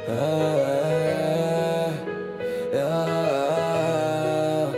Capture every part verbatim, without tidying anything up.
yeah, yeah,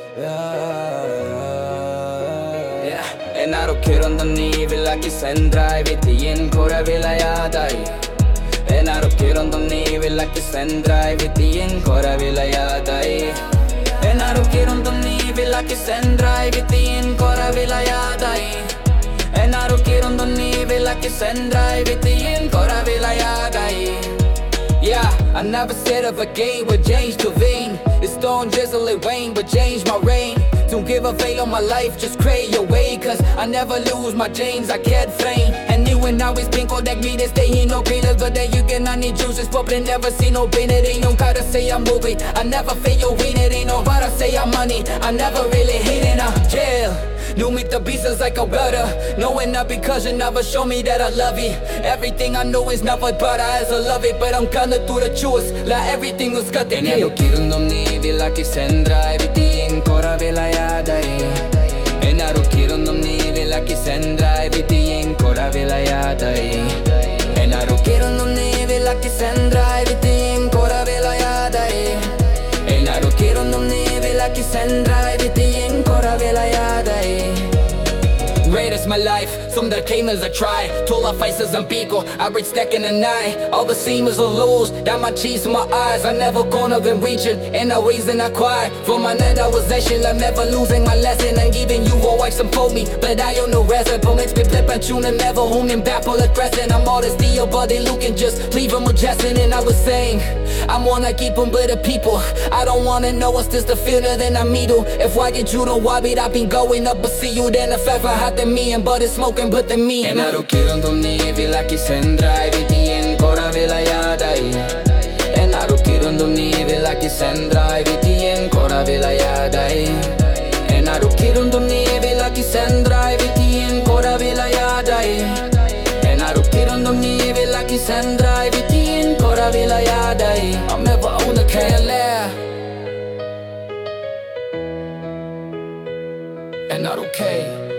yeah. Ennarokkirondon nii villäkin sen draivittiin korvilajadai. Ennarokkirondon nii villäkin sen draivittiin korvilajadai. Ennarokkirondon nii villäkin sen draivittiin korvilajadai. Ennarokkirondon nii villäkin sen draivittiin korvilajadai. Yeah, I never said if a game would change to vain. It's stone drizzle and rain, but change my reign. Don't give a veil on my life, just create your way. Cause I never lose my James, I can't flame. And you and always pink all that green, stay in no greeners. But then you get on the juices, poppin', never see no pain. It ain't no gotta say I'm moving, I never fail your win. It ain't no gotta say I'm money, I never really hate it. I'm jail. Knew me the pieces like a brother. Knowing that because you never show me that I love it. Everything I know is never but I as I love it. But I'm gonna do the choice, like everything was got the name. Ennarokkirondon nii villäkin sen draivittiin korvilajadai. Ennarokkirondon nii villäkin sen draivittiin korvilajadai. Ennarokkirondon nii villäkin sen draivittiin korvilajadai. Ennarokkirondon nii villäkin sen draivittiin korvilajadai. Great as my life, some that came as I try. Told our faces and pico, I reached stacking a nine. All the seamers will lose, down my cheeks to my eyes. I never gonna been reaching, and no reason I cry. For my net I was action, I'm never losing my lesson. And giving you a wife some for me, but I own no rest. På mitt spel and tune and never home in back full aggressing. I'm all this deal, but they looking just leave them majestic. And I was saying, I wanna keep them but the people. I don't wanna know what's just the feeling then I meet you. If I get you to wabi, I've been going up, but see you then if ever had the me and but it's smoking but the me. Ennarokkirondon nii villäkin sen draivittiin korvilajadai. Ennarokkirondon nii villäkin sen draivittiin korvilajadai. Ennarokkirondon nii villäkin sen draivittiin korvilajadai. Ennarokkirondon nii villäkin sen draivittiin korvilajadai. I'm never on the K L R. And not okay.